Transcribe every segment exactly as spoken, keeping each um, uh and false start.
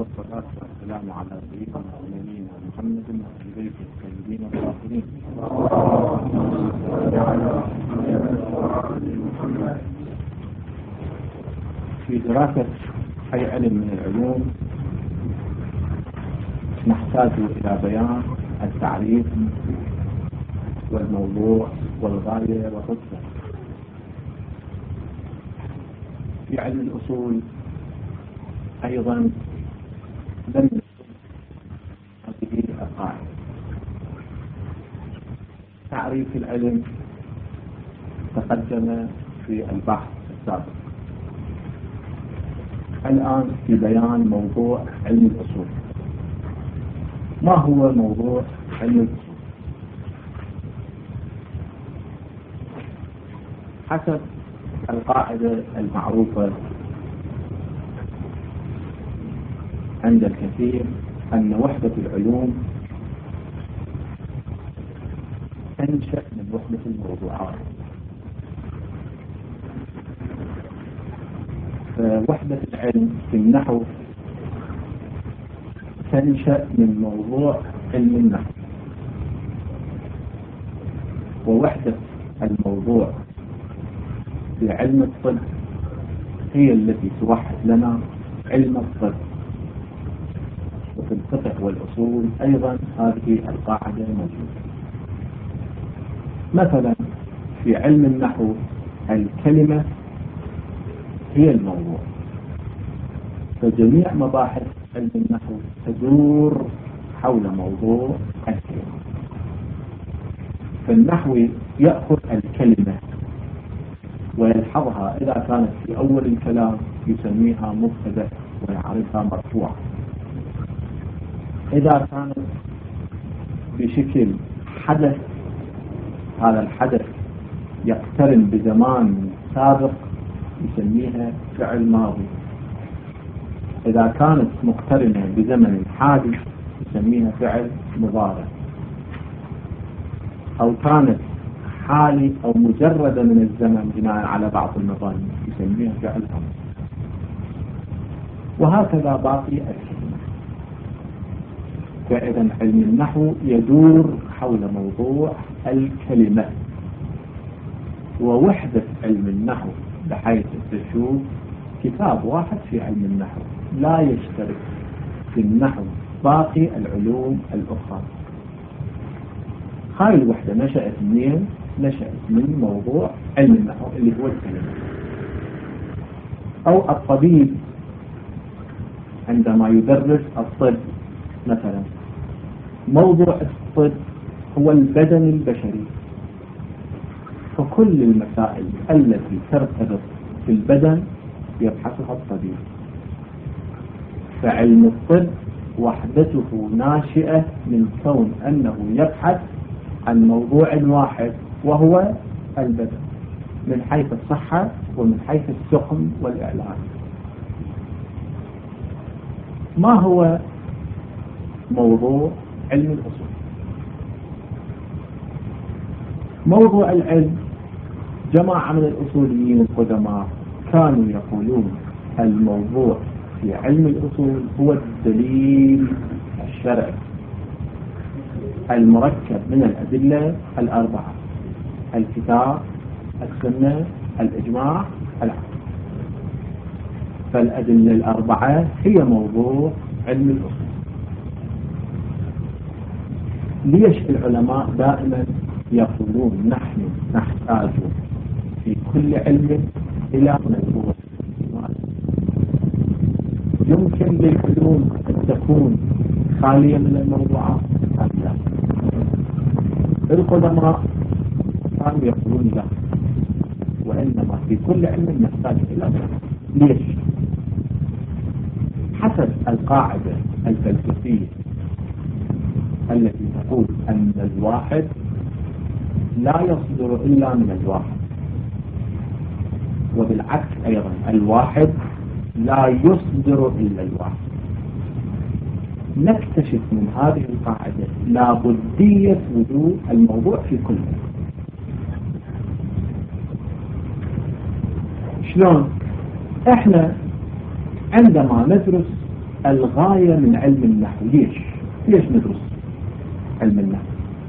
والصلاة والسلام على سيدنا ونبينا محمد وعلى بيته الطيبين الطاهرين. في دراسة أي علم من العلوم نحتاج إلى بيان التعريف والموضوع والغاية والرتبة. في علم الأصول أيضا لم يكن هذه القاعدة. تعريف العلم تقدم في البحث السابق. الآن في بيان موضوع علم الأصول. ما هو موضوع علم الأصول؟ حسب القاعدة المعروفة عند الكثير أن وحدة العلوم تنشأ من وحدة الموضوعات. فوحدة العلم في النحو تنشأ من موضوع علم النحو، ووحدة الموضوع في علم الطب هي التي توحد لنا علم الطب. وفي الفقه والأصول أيضا هذه القاعدة موجودة. مثلا في علم النحو الكلمة هي الموضوع، فجميع مباحث علم النحو تدور حول موضوع الكلمة. فالنحو يأخذ الكلمة ويلحظها، إذا كانت في أول الكلام يسميها مبتدأ ويعرفها مرفوعة، إذا كانت بشكل حدث هذا الحدث يقترن بزمان سابق يسميها فعل ماضي، إذا كانت مقترنة بزمن حادث يسميها فعل مضارع، أو كانت حالي أو مجردة من الزمن بناء على بعض المظانين يسميها فعل أمر، وهكذا باقي الكلمة. فإذا علم النحو يدور حول موضوع الكلمة. ووحدة علم النحو بحيث تشوف كتاب واحد في علم النحو لا يشترك في النحو باقي العلوم الأخرى. هاي الوحدة نشأت منين؟ نشأت من موضوع علم النحو اللي هو الكلمة. أو الطبيب عندما يدرس الطب مثلا، موضوع الطب هو البدن البشري، فكل المسائل التي ترتبط في البدن يبحثها الطبيب. فعلم الطب وحدته ناشئة من كون أنه يبحث عن موضوع واحد وهو البدن، من حيث الصحة ومن حيث السقم والإعلان. ما هو موضوع علم الأصول؟ موضوع العلم جماعة من الأصوليين القدماء كانوا يقولون الموضوع في علم الأصول هو الدليل الشرعي المركب من الأدلة الأربعة: الكتاب، السنة، الإجماع، العقل. فالأدلة الأربعة هي موضوع علم الأصول. ليش العلماء دائما يقولون نحن نحتاج في كل علم إلى موضوع؟ يمكن للعلوم أن تكون خالية من الموضوعات؟ لا. القدماء كانوا يقولون لا، وإنما في كل علم نحتاج إلى موضوع. ليش؟ حسب القاعدة الفلسفية التي تقول أن الواحد لا يصدر إلا من الواحد، وبالعكس أيضا الواحد لا يصدر إلا الواحد. نكتشف من هذه القاعدة لابدية وجود الموضوع في كل. شلون؟ احنا عندما ندرس الغاية من علم النحو. ليش؟ ليش ندرس علم النحو؟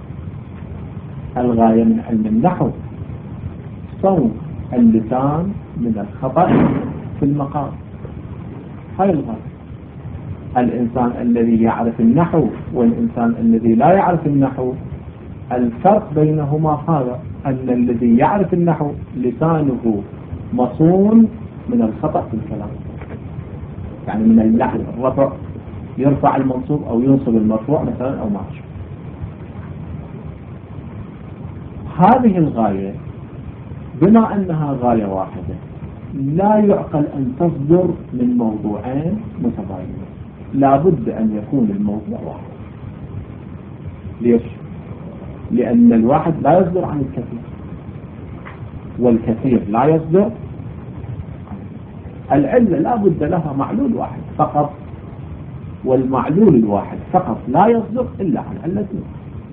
الغاية من علم النحو صون اللسان من الخطأ في المقام. هاي الغاية. الإنسان الذي يعرف النحو والإنسان الذي لا يعرف النحو، الفرق بينهما هذا، أن الذي يعرف النحو لسانه مصون من الخطأ في الكلام، يعني من اللحن، الرفع، يرفع المنصوب أو ينصب المرفوع مثلا أو ما أشبه. هذه الغاية بما أنها غاية واحدة لا يعقل أن تصدر من موضوعين متباينين، لا بد أن يكون الموضوع واحد. ليش؟ لأن الواحد لا يصدر عن الكثير والكثير لا يصدر. العلة لا بد لها معلول واحد فقط، والمعلول الواحد فقط لا يصدر إلا عن علتين.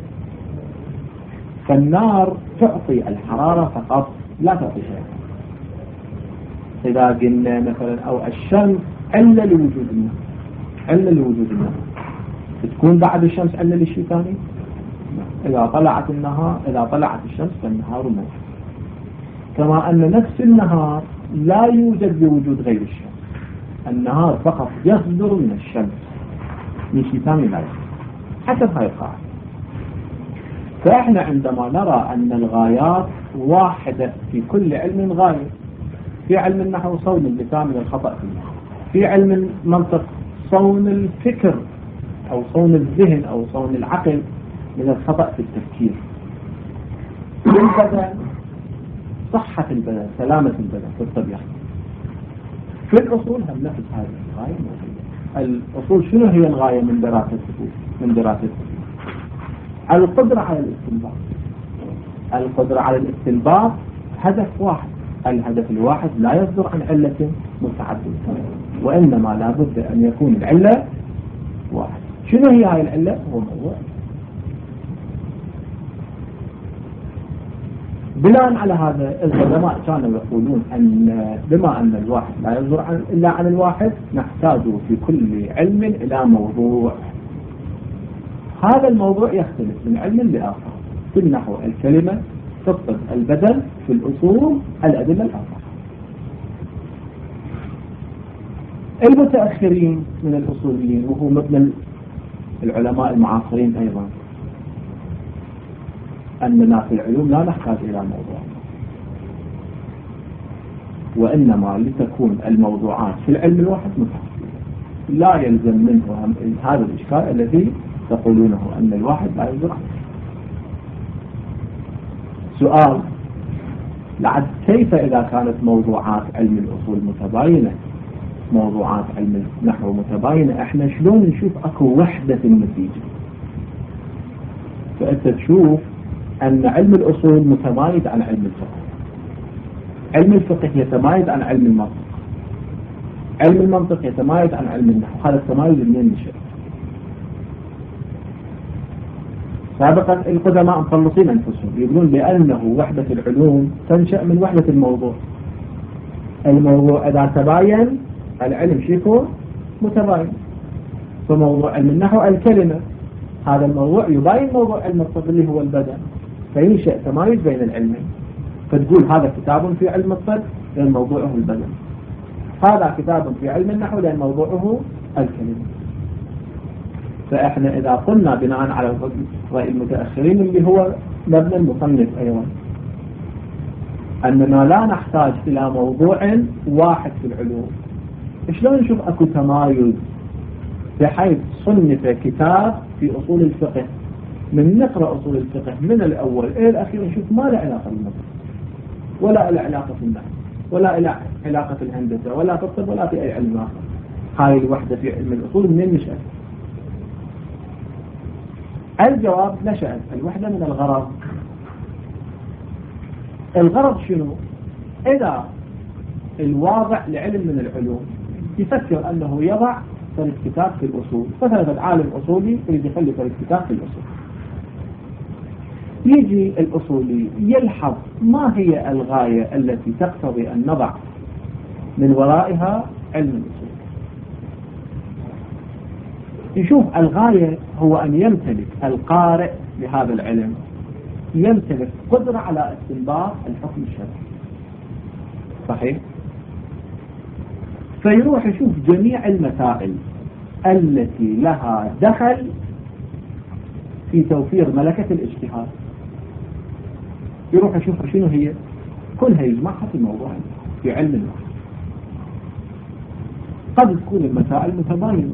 فالنار تعطي الحرارة فقط، لا تعطي شيء. إذا قلنا مثلا أو الشمس علة لوجود النار، علة لوجود النار، تكون بعد الشمس علة لشيء ثاني؟ إذا طلعت النهار، إذا طلعت الشمس فالنهار موجود. كما أن نفس النهار لا يوجد بوجود غير الشمس، النهار فقط يصدر من الشمس، من شيء ثاني لا يصدر، حسب هاي القاعدة. فإحنا عندما نرى أن الغايات واحدة في كل علم غاية، في علم النحو صون اللسان من الخطأ في النحو، في علم المنطق صون الفكر أو صون الذهن أو صون العقل من الخطأ في التفكير، في البدن صحة البدن، سلامة البدن في الطبيعة. في الأصول هم نفس هذه الغاية موجودة. الأصول شنو هي الغاية من دراسة من دراسة القدرة على الاستنباط. القدرة على الاستنباط هدف واحد، الهدف الواحد لا يصدر عن علة متعددة، وإنما لا بد أن يكون العلة واحد. شنو هي هاي العلة؟ هو موضوع. بناء على هذا العلماء كانوا يقولون أن بما أن الواحد لا يصدر عن إلا عن الواحد، نحتاج في كل علم إلى موضوع. هذا الموضوع يختلف من علم لآخر. في النحو الكلمة، في الطب البدن، في الأصول الأدلة الأربعة. المتأخرين من الأصوليين وهو من العلماء المعاصرين أيضا، أننا في العلوم لا نحتاج إلى موضوع، وإنما لتكون الموضوعات في العلم الواحد متعددة، لا يلزم منه هذا الإشكال الذي تقولونه أن الواحد لا يصدر عنه. سؤال: لعد كيف إذا كانت موضوعات علم الأصول متباينة، موضوعات علم النحو متباينة، احنا شلون نشوف اكو وحدة في النتيجة؟ فأنت تشوف أن علم الأصول متمايز عن علم الفقه، علم الفقه يتمايز عن علم المنطق، علم المنطق يتمايز عن علم النحو. هذا التمايز منين نشأ؟ سابقا القدماء مخلصين أنفسهم يقولون بأنه وحدة العلوم تنشأ من وحدة الموضوع. الموضوع إذا تباين العلم شيكون متباين. فموضوع علم النحو الكلمة، هذا الموضوع يباين موضوع علم الطب اللي هو البدن، فينشأ تمايز بين العلمين. فتقول هذا كتاب في علم الطب لأن موضوعه البدن، هذا كتاب في علم النحو لأن موضوعه الكلمة. فإحنا إذا قلنا بناء على رأي المتأخرين اللي هو مبنى المصنف أيضا أننا لا نحتاج إلى موضوع واحد في العلوم، شلون نشوف أكو تمايز بحيث صنف كتاب في أصول الفقه، من نقرأ أصول الفقه من الأول إلى الأخير نشوف ما له علاقة بالمنطق ولا له علاقة في النحو ولا له علاقة في الهندسة ولا في الطب ولا في أي علم آخر. هاي الوحدة في علم الأصول منين نشأت؟ الجواب: نشأت الوحدة من الغرض. الغرض شنو؟ إذا الواضع لعلم من العلوم يفكر أنه يضع فريق كتاب في الأصول، مثلا العالم أصولي يريد يخلي فريق كتاب في الأصول، يجي الأصولي يلحظ ما هي الغاية التي تقتضي أن نضع من ورائها علم الأصول. يشوف الغاية هو أن يمتلك القارئ لهذا العلم يمتلك قدرة على استنباط الحكم الشرعي. صحيح؟ فيروح يشوف جميع المسائل التي لها دخل في توفير ملكة الاجتهاد، يروح يشوف شنو هي، كلها يجمعها في موضوع في علم النحو. قد تكون المسائل متباينة،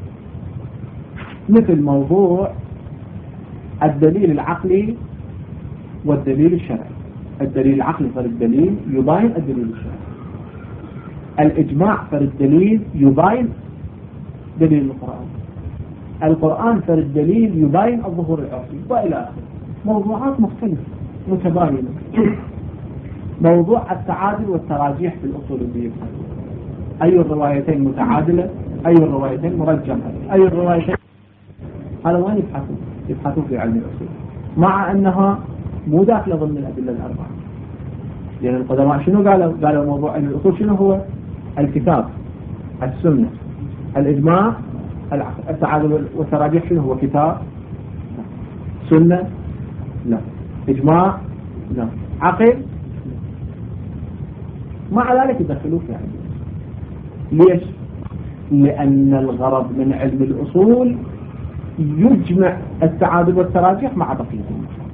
مثل موضوع الدليل العقلي والدليل الشرعي. الدليل العقلي فالدليل يباين الدليل الشرعي، الإجماع فالدليل يباين دليل القرآن، القرآن فالدليل يباين الظهور العرفي، وإلى آخره. موضوعات مختلفة متباينة. موضوع التعادل والتراجيح في الأصوليين، أي الروايتين متعادلة، أي الروايتين مرجحة، أي الروايتين، هذا وين يبحثوا؟ يبحثوا في علم الأصول، مع أنها مو داخلة ضمن الأدلة الأربعة. يعني القدماء شنو قالوا؟ قالوا موضوع علم الأصول شنو هو؟ الكتاب، السنة، الإجماع، العقل. التعادل والتراجيح شنو هو؟ كتاب، سنة، لا، إجماع، لا، عقل. مع ذلك يدخلوه في علم. ليش؟ لأن الغرض من علم الأصول يجمع التعادل والتراجيح مع بقية المسائل،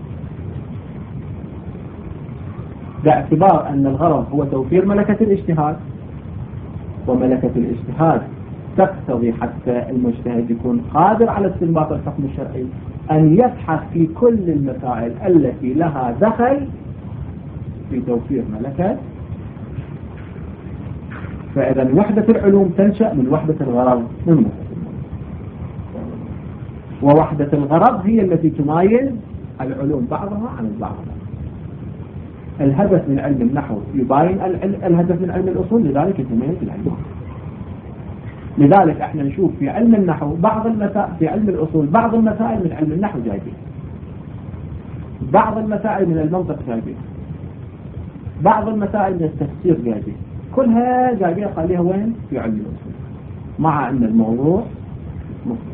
باعتبار أن الغرض هو توفير ملكة الاجتهاد، وملكة الاجتهاد تقتضي حتى المجتهد يكون قادر على استنباط الحكم الشرعي أن يبحث في كل المسائل التي لها دخل في توفير ملكة. فإذا وحدة العلوم تنشأ من وحدة الغرض من وحدة. ووحدة الغرض هي التي تمايز العلوم بعضها عن البعض. الهدف من علم النحو يباين الهدف من علم الأصول، لذلك يتميز العلم. لذلك احنا نشوف في علم النحو بعض المسائل، في علم الأصول بعض المسائل من علم النحو جايبين، بعض المسائل من المنطق جايبين، بعض المسائل من التفسير جايبين، كلها جايبين قاليها وين؟ في علم الأصول، مع أن الموضوع مختلف.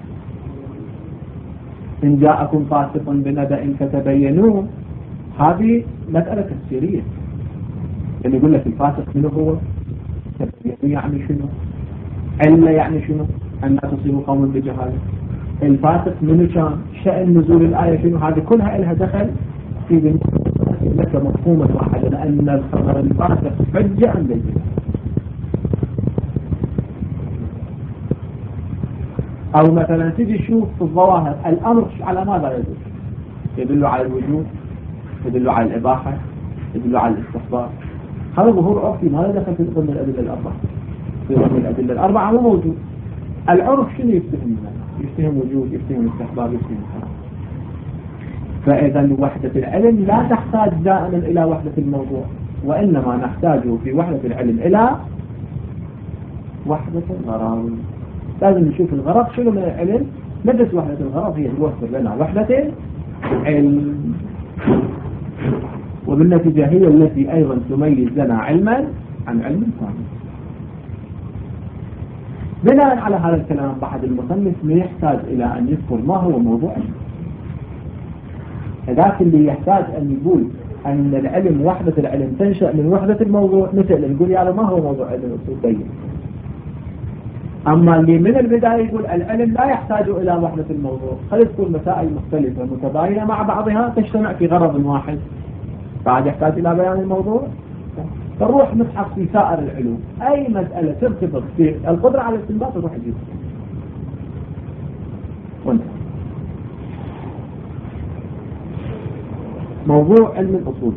إن جاءكم فاسق بنبأ فتبينوا، هذه مسألة تفسيرية. اللي يقول لك الفاسق منه هو تبينوا يعني شنو؟ علة يعني شنو؟ أن لا تصيبوا قوم بجهالة. الفاسق منه كان شأن نزول الآية شنو؟ هذه كلها لها دخل في لك مفهومة واحدة، لأن الخبر الفاسق حجة عن بينه. أو مثلا تجي تشوف في الظواهر الأمر على ماذا يدل؟ يدل على الوجود، يدل على الإباحة، يدل على الاستحباب. هذا ظهور عرفي ما له دخل في ضمن الأدلة الأربعة. في ضمن الأدلة الأربعة مو موجود. العرف شنو يفتهم منه؟ يفتهم وجود، يفتهم استحباب، يفتهم حرام. فإذا وحدة العلم لا تحتاج دائما إلى وحدة الموضوع، وإنما نحتاج في وحدة العلم إلى وحدة الغرض. لازم نشوف الغرض شنو من العلم، ندرس وحدة الغرض هي توفر لنا وحدة العلم، وبالنتيجة هي التي أيضا تميز لنا علما عن علم ثاني. بناء على هذا الكلام بعد المصنف يحتاج إلى أن يذكر ما هو موضوع علم. ذاك اللي يحتاج أن يقول أن العلم وحدة العلم تنشأ من وحدة الموضوع، مثل يقول يعني ما هو موضوع علم الأصول بين. أما اللي من البداية يقول العلم لا يحتاج إلى وحدة الموضوع، خلي تكون مسائل مختلفة متباينة مع بعضها تجتمع في غرض واحد، بعد يحتاج إلى بيان الموضوع. فنروح نبحث في سائر العلوم أي مسألة ترتبط بالقدرة على الاستنباط نروح نجيبها. وانتهى. موضوع علم الأصول،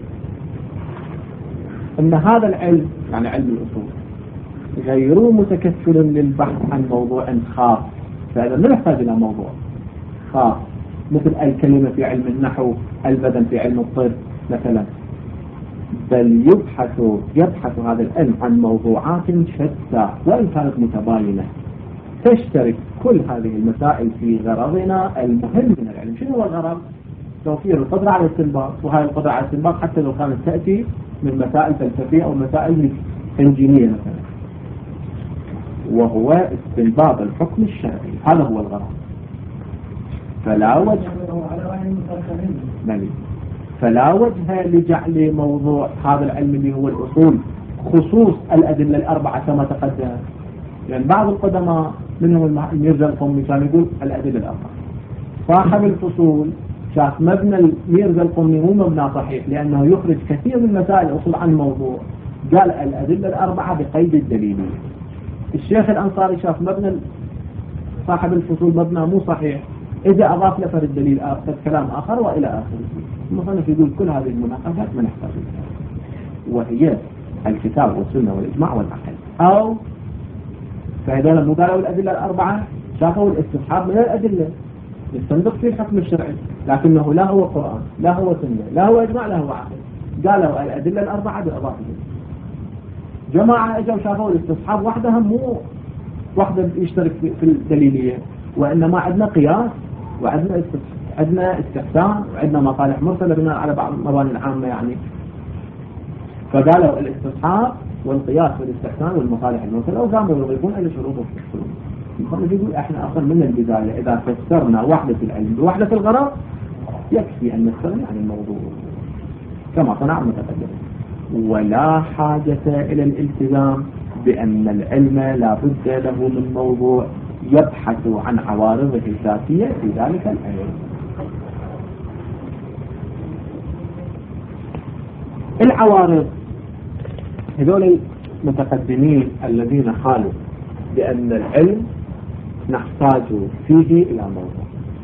أن هذا العلم يعني علم الأصول غير متكفل للبحث عن موضوع خاص. فإذا لا نحتاج إلى موضوع خاص مثل الكلمة في علم النحو، البدن في علم الطب مثلا، بل يبحث يبحث هذا العلم عن موضوعات شتى وإن كانت متباينة، تشترك كل هذه المسائل في غرضنا المهم من العلم. شنو هو الغرض؟ توفير القدرة على الاستنباط، وهذه القدرة على الاستنباط حتى لو كانت تأتي من مسائل فلسفية أو مسائل إنجيلية مثلا. وهو استنباط الحكم الشرعي، هذا هو الغرض. فلا وجه فلا وجه لجعل موضوع هذا العلم اللي هو الأصول خصوص الأدلة الأربعة كما تقدم. لأن يعني بعض القدماء منهم الميرزا القمي كان يقول الأدلة الأربعة. صاحب الفصول شاف مبنى الميرزا القمي مو مبنى صحيح، لأنه يخرج كثير من مسائل الأصول عن الموضوع، قال الأدلة الأربعة بقيد الدليلية. الشيخ الأنصاري شاف مبنى صاحب الفصول مبنى مو صحيح، إذا أضاف لفر الدليل آخر كلام آخر وإلى آخره. المصنف يقول كل هذه المناقشات ما نحتاج لها، وهي الكتاب والسنة والإجماع والعقل. أو فهذول مو قالوا الأدلة الأربعة، شافوا الاستصحاب من الأدلة يستنبط فيه الحكم الشرعي، لكنه لا هو قرآن لا هو سنة لا هو إجماع لا هو عقل. قالوا الأدلة الأربعة بإضافة. جماعة اجوا شافوا الاستصحاب وحدها مو وحده يشترك في الدليلية، وإنما عندنا قياس وعندنا عندنا استحسان وعندنا مصالح مرسلة بناء على بعض المباني العامة يعني. فقالوا الاستصحاب والقياس والاستحسان والمصالح المرسلة، وقاموا يضيفون إلى شروط الفصول. المصنف يقول احنا اصلا من البداية اذا فسرنا وحدة العلم بوحدة الغرض يكفي ان نستغني عن الموضوع كما صنع المتقدم، ولا حاجة الى الالتزام بان العلم لا بد له من موضوع يبحث عن عوارضه الذاتية في ذلك العلم. العوارض هذول المتقدمين الذين قالوا بأن العلم نحتاج فيه إلى موضوع،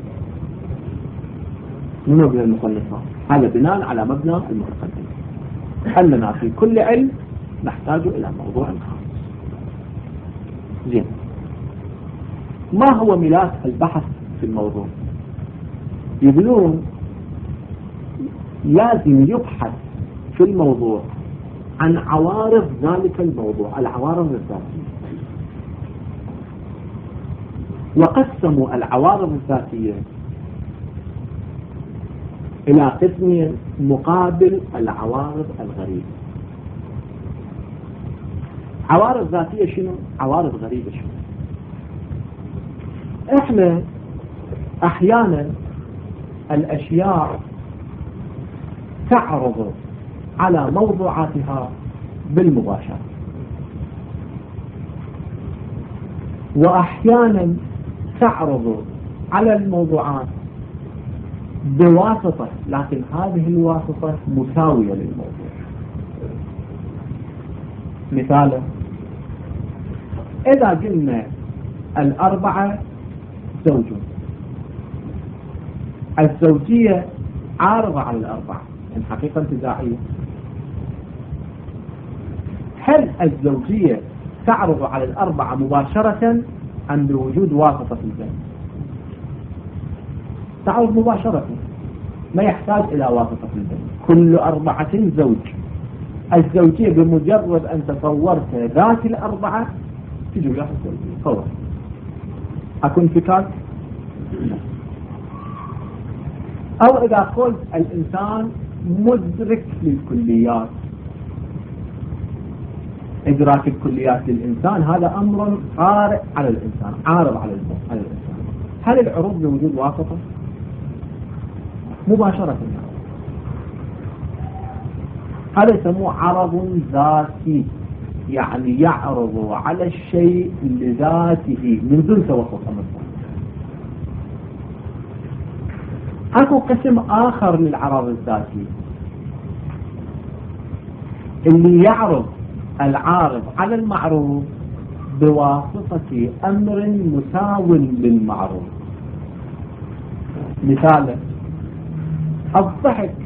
من مبنى المصنفات هذا بناء على مبنى المتقدم، أننا في كل علم نحتاج إلى موضوع خاص. زين، ما هو ملاك البحث في الموضوع؟ يقولون لازم يبحث في الموضوع عن عوارض ذلك الموضوع، العوارض الذاتية. وقسموا العوارض الذاتية إلى قسم مقابل العوارض الغريبة. عوارض ذاتية شنو؟ عوارض غريبة شنو؟ احنا احيانا الاشياء تعرض على موضوعاتها بالمباشرة، واحيانا تعرض على الموضوعات بواسطة، لكن هذه الواسطة مساوية للموضوع. مثالا إذا قلنا الأربعة زوج، الزوجية عارضة على الأربعة، الحقيقة انتزاعية. هل الزوجية تعرض على الأربعة مباشرة أم بوجود واسطة في البيت؟ تعرض مباشرة، ما يحتاج إلى واسطة في البيت. كل أربعة زوج. الزوجية بمجرد أن تصورت ذات الأربعة تجي وياها الزوجية فورا. أكون فكاك؟ أو إذا قلت الإنسان مدرك للكليات، إدراك الكليات للإنسان هذا أمر طارئ على الإنسان، عارض على الإنسان. هل العروض بوجود واسطة؟ مباشرة. هذا يسموه عرض ذاتي، يعني يعرض على الشيء لذاته من دون توسط أمر. أكو قسم آخر للعرض الذاتي اللي يعرض العارض على المعروض بواسطة أمر مساو للمعروض. مثالا الضحك.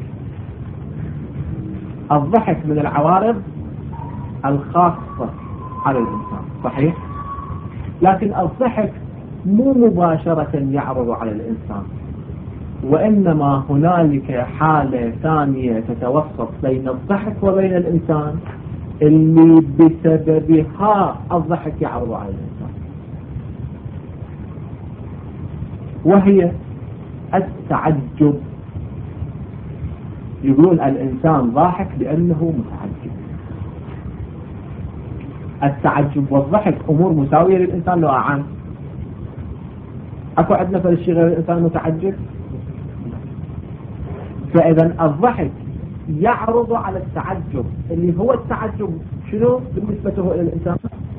الضحك من العوارض الخاصة على الإنسان، صحيح؟ لكن الضحك مو مباشرة يعرض على الإنسان، وإنما هنالك حالة ثانية تتوسط بين الضحك وبين الإنسان اللي بسببها الضحك يعرض على الإنسان، وهي التعجب. يقولون الإنسان ضاحك لأنه متعجب. التعجب والضحك أمور مساوية للإنسان لو أعان؟ أكو عندنا فل الشيء غير الإنسان متعجب؟ فإذا الضحك يعرض على التعجب اللي هو التعجب شنو بالنسبة إلى الإنسان؟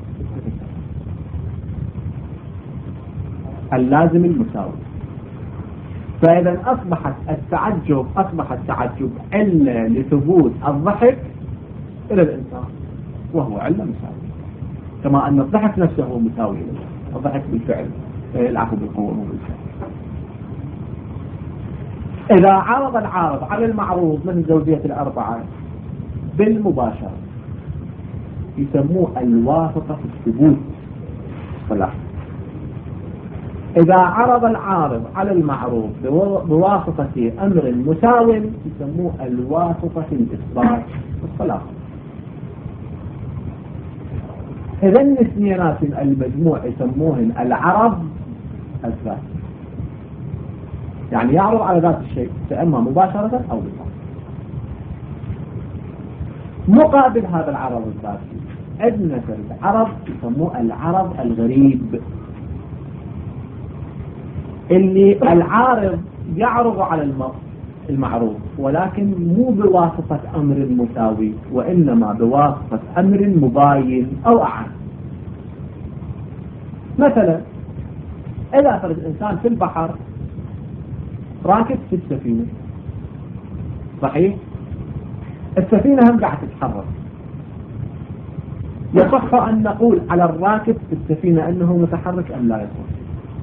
اللازم المساوي. فإذا أصبحت التعجب أصبح التعجب علة لثبوت الضحك إلى الإنسان، وهو علة مساوي، كما أن الضحك نفسه هو مساوي له. الضحك بالفعل، العفو بالقوة مو بالفعل. إذا عرض العارض على المعروض من زوجية الأربعة بالمباشرة يسموه الواسطة في الثبوت. صلاح. إذا عرض العارض على المعروض بواسطة أمر مساو يسموه الواسطة في الإثبات والصلاح. إذا الاثنينات المجموع يسموهن العرض الذاتي، يعني يعرض على ذات الشيء إما مباشرة أو بالضبط. مقابل هذا العرض الذاتي عندنا عرض يسموه العرض الغريب، اللي العارض يعرض على المعروض ولكن مو بواسطة أمر مساوي، وإنما بواسطة أمر مباين أو أعم. مثلا إذا فرض الإنسان في البحر راكب في السفينة، صحيح؟ السفينة هم قاعدة تتحرك، يصح أن نقول على الراكب في السفينة أنه متحرك أم لا يصح؟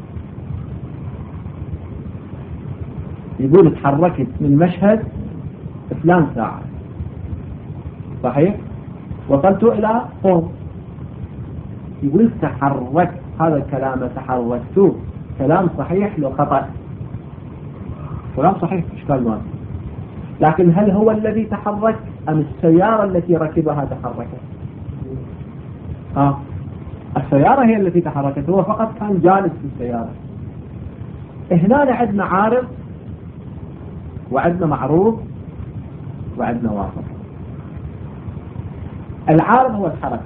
يقول تحركت من مشهد فلان ساعة، صحيح؟ وصلت إلى قوم، يقول تحركت، هذا الكلام تحركت كلام صحيح لو خطأ، كلام صحيح إشكال ما، لكن هل هو الذي تحرك أم السيارة التي ركبها تحركت؟ آه. السيارة هي التي تحركت، هو فقط كان جالس في السيارة. هنا عندنا عارض وعندنا معروض وعندنا واسطة. العارض هو الحركة،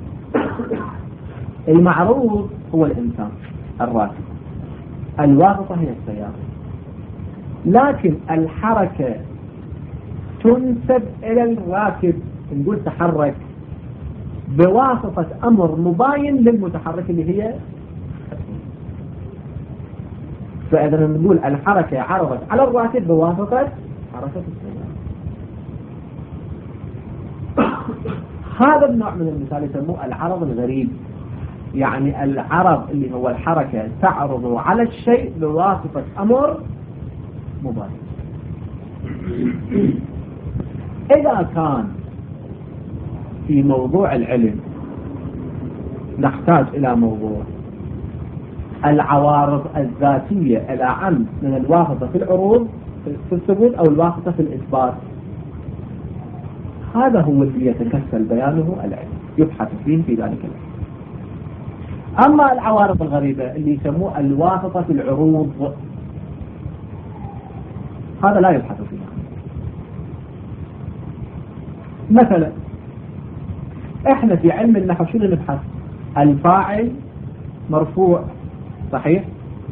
المعروض هو الإنسان الراكب، الواسطة هي السيارة. لكن الحركة تنسب إلى الراكب، نقول تحرك بواسطة أمر مباين للمتحرك اللي هي، فإذا نقول الحركة عرضت على الراكب بواسطة حركة السيارة. هذا النوع من المثال يسموه العرض الغريب، يعني العرض اللي هو الحركة تعرض على الشيء بواسطة أمر مباين. إذا كان في موضوع العلم نحتاج إلى موضوع العوارض الذاتية إلى عن من الواسطة في العروض في الثبوت أو الواسطة في الإثبات، هذا هو الذي يتكسل بيانه العلم، يبحث فيه في ذلك العلم. أما العوارض الغريبة اللي يسموه الواسطة في العروض، هذا لا يبحث فيه. مثلا احنا في علم النحو شنو نبحث؟ الفاعل مرفوع، صحيح؟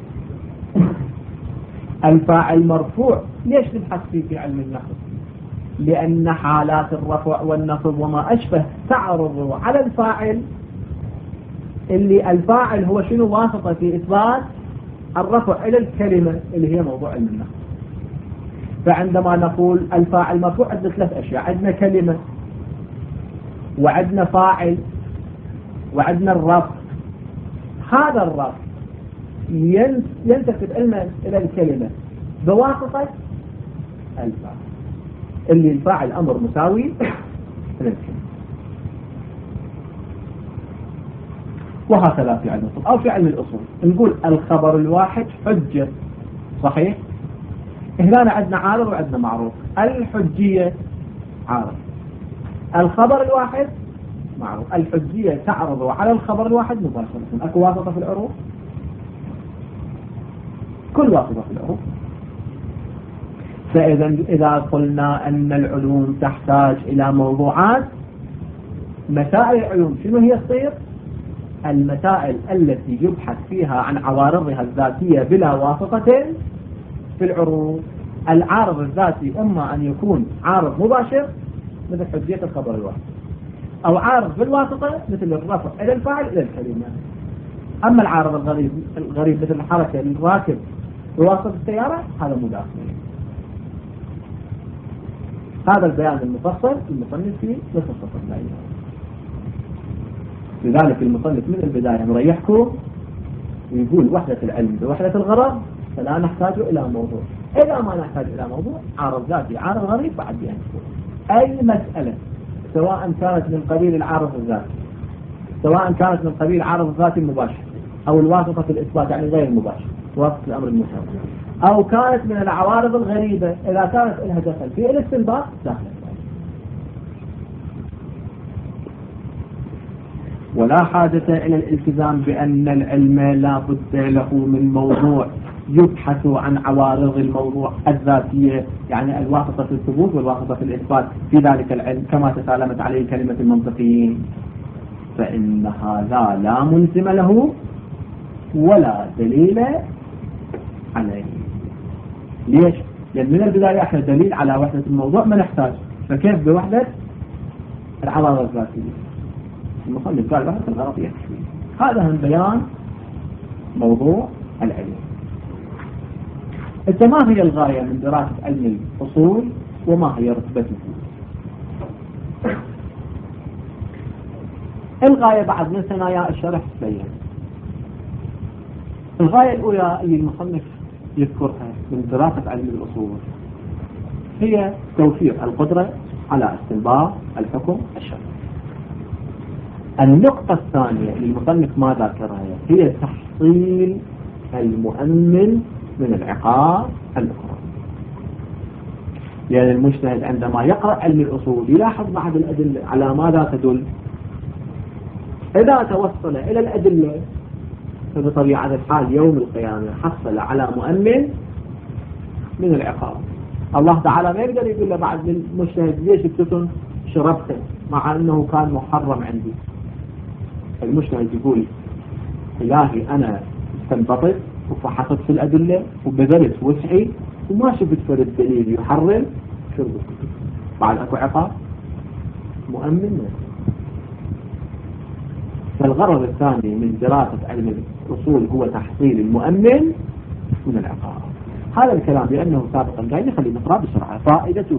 الفاعل مرفوع ليش نبحث فيه في علم النحو؟ لأن حالات الرفع والنصب وما أشبه تعرض على الفاعل، اللي الفاعل هو شنو؟ واسطة في إثبات الرفع إلى الكلمة اللي هي موضوع علم النحو. فعندما نقول الفاعل مرفوع عندنا ثلاث أشياء، عندنا كلمة وعندنا فاعل وعندنا الرفع. هذا الرفع ينتسب إلى الكلمة بواسطة الفاعل، اللي الفاعل أمر مساوي للكلمة. وهكذا في علم الأصول أو في علم الأصول نقول الخبر الواحد حجة، صحيح؟ هنا عندنا عارض وعندنا معروض. الحجية عارض، الخبر الواحد معروض. الحجية تعرض على الخبر الواحد مباشرة. أكو واسطة في العروض؟ كل واسطة في العروض. فإذا إذا قلنا أن العلوم تحتاج إلى موضوعات مسائل العلوم شنو هي تصير؟ المسائل التي يبحث فيها عن عوارضها الذاتية بلا واسطة في العروض. العارض الذاتي إما أن يكون عارض مباشر مثل حجية الخبر الواحد، أو عارض بالواسطة مثل الرفع إلى الفاعل إلى الكلمة. أما العارض الغريب الغريب مثل الحركة الراكب بواسطة السيارة هذا مداخل. هذا البيان المفصل المصنف فيه مفصل البيان. لذلك المصنف من البداية مريحكم ويقول وحدة العلم بوحدة الغرض فلا نحتاج إلى موضوع. إذا ما نحتاج إلى موضوع عارض ذاتي عارض غريب بعد بيان. أي مسألة سواء كانت من قبيل العارض الذاتي، سواء كانت من قبيل العارض الذاتي المباشر أو الواسطة في الإثبات يعني غير المباشر واسطة الأمر المشابه، أو كانت من العوارض الغريبة إذا كانت لها دخل في الاستنباط داخل. ولا حاجة إلى الالتزام بأن العلم لا بد له من موضوع يبحث عن عوارض الموضوع الذاتية، يعني الواسطة في الثبوت والواسطة في الإثبات في ذلك العلم كما تسالمت عليه كلمة المنطقيين، فإن هذا لا ملزم له ولا دليل عليه. ليش؟ لأن من البداية احنا دليل على وحدة الموضوع ما نحتاج، فكيف بوحدة العوارض الذاتية؟ المصنف قال وحدة الغرض يكفي. هذا هم بيان موضوع العلم. إذا ما هي الغاية من دراسة علم الأصول وما هي رتبته؟ الغاية بعد من ثنايا الشرح تبين. الغاية الأولى اللي المصنف يذكرها من دراسة علم الأصول هي توفير القدرة على استنباط الحكم الشرعي. النقطة الثانية اللي المصنف ما ذكرها هي تحصيل المؤمن من العقاب الأخرى. لأن المجتهد عندما يقرأ علم الأصول يلاحظ بعض الأدلة على ماذا تدل. إذا توصل إلى الأدلة فبطبيعة الحال يوم القيامة حصل على مؤمن من العقاب. الله تعالى ما يقدر يقول له بعد المجتهد ليش بتكون شربته مع أنه كان محرم عندي. المجتهد يقول إلهي أنا استنبطت وفحصت في الأدلة وبذلت وسعي وما شفت فرد دليل يحرم شربه، بعد أكو عقاب مؤمن. فالغرض الثاني من دراسة علم الأصول هو تحصيل المؤمن من العقاب. هذا الكلام لأنه سابقا جاي نخلي نقرأ بسرعة. فائدته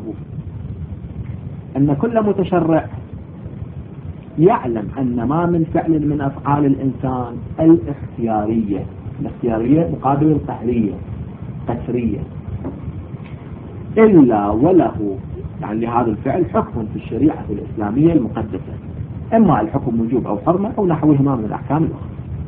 أن كل متشرع يعلم أن ما من فعل من أفعال الإنسان الاختيارية، الاختيارية مقابل القهرية قسرية، إلا وله يعني لهذا الفعل حكم في الشريعة الإسلامية المقدسة، إما الحكم وجوب أو حرمة أو نحوهما من الأحكام الأخرى.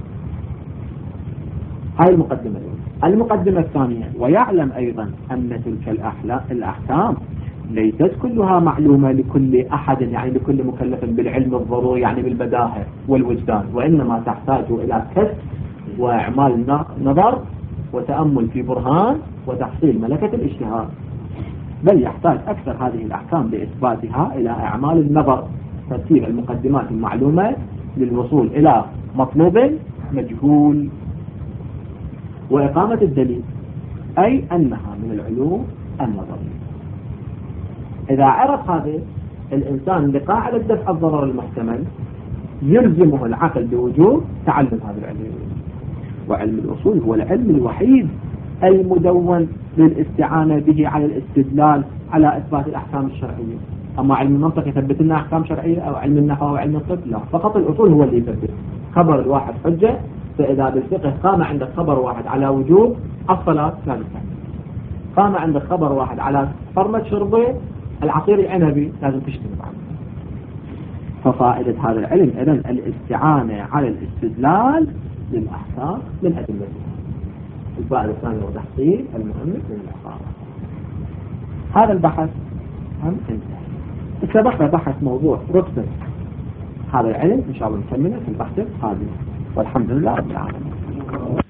هاي المقدمة الأولى. المقدمة الثانية ويعلم أيضا أن تلك الأحكام ليست كلها معلومة لكل أحد، يعني لكل مكلف بالعلم الضروري يعني بالبداهة والوجدان، وإنما تحتاج إلى كسب وإعمال نظر وتأمل في برهان وتحصيل ملكة الاجتهاد، بل يحتاج أكثر هذه الأحكام لإثباتها إلى أعمال النظر، ترتيب المقدمات المعلومة للوصول إلى مطلوب مجهول، وإقامة الدليل، أي أنها من العلوم النظرية. إذا عرف هذا الإنسان لقاعدة دفع الضرر المحتمل يلزمه العقل بوجوب تعلم هذا العلم. وعلم الأصول هو العلم الوحيد المدون للاستعانة به على الاستدلال على إثبات الأحكام الشرعية. أما علم المنطق يثبت لنا أحكام شرعية أو علم النحو أو علم الطب لا، فقط الأصول هو اللي يثبت. خبر الواحد حجة، فإذا بالفقه قام عندك خبر واحد على وجوب الصلاة لا تستعمل، قام عندك خبر واحد على حرمة شربه العصير العنبي لازم تجتنب عنه. ففائدة هذا العلم إذن الاستعانة على الاستدلال للأحكام من أدلتها. الفائدة الثانية هو تحصيل المهم من العقاب. هذا البحث هم انتهى. اتبقى بحث موضوع رتبة هذا العلم إن شاء الله نكمله في البحث القادم، والحمد لله رب العالمين.